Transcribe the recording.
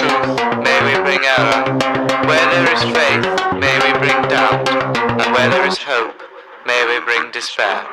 truth, may we bring error. Where there is faith, may we bring doubt. And where there is hope, may we bring despair.